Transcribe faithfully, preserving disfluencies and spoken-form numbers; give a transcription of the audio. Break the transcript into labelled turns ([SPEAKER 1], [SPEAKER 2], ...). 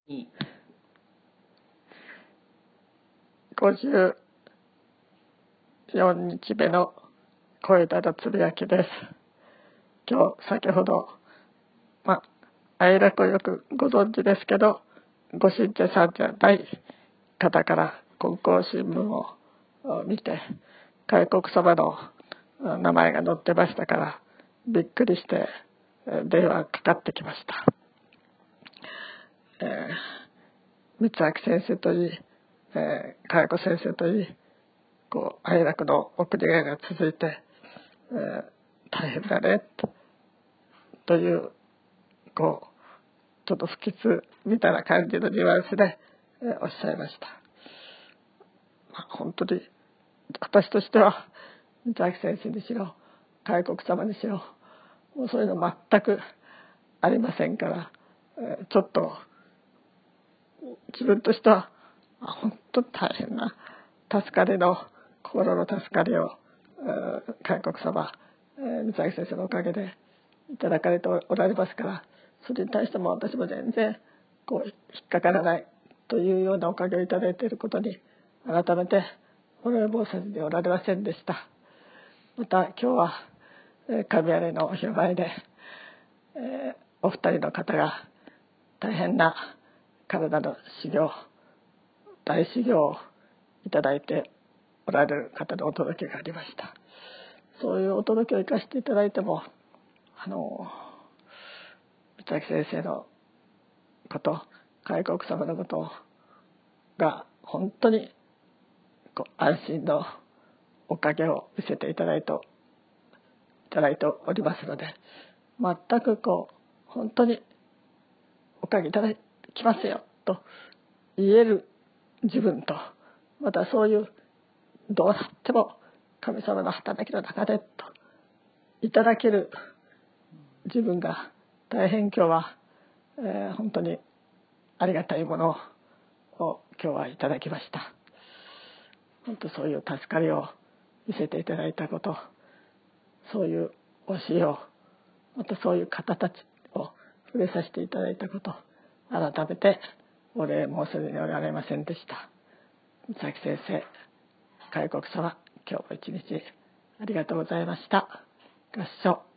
[SPEAKER 1] ごじゅうよんにちめの声だのつぶやきです。今日先ほど、まあ、愛楽をよくご存知ですけど、ご信者さんじゃない方から金光新聞を見て、開国様の名前が載ってましたから、びっくりして電話がかかってきました。えー、三明先生といい、えー、佳代子先生といい、こう愛楽のお国替えが続いて、えー、大変だねというこうちょっと不吉みたいな感じのニュアンスで、えー、おっしゃいました。まあ、本当に私としては三明先生にしろ開国様にしろもうそういうの全くありませんから、えー、ちょっと自分としては本当に大変な助かりの心の助かりを、えー、開国様、えー、三明先生のおかげでいただかれておられますから、それに対しても私も全然こう引っかからないというようなおかげをいただいていることに改めてお礼申さずにおられませんでした。また今日は、えー、神有のお披露前で、えー、お二人の方が大変な体の修行大修行をいただいておられる方のお届けがありました。そういうお届けを生かしていただいても、あの三明先生のこと開国様のことが本当にこう安心のおかげを見せていただいていただいておりますので、全くこう本当におかげいただきますよと言える自分と、またそういうどうなっても神様の働きの中でといただける自分が大変今日は、えー、本当にありがたいものを今日はいただきました。本当そういう助かりを見せていただいたこと、そういう教えを、またそういう方たちを触れさせていただいたこと、改めてお礼申せずにおられませんでした。三明先生、開国様、今日も一日ありがとうございました。合唱。